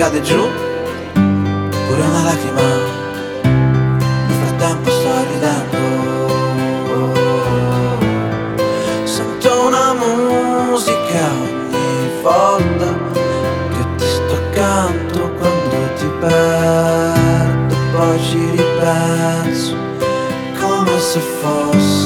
cade giù, pure una lacrima, nel frattempo sto ridendo. Sento una musica ogni volta che ti sto accanto, quando ti perdo poi ci ripenso, come se fosse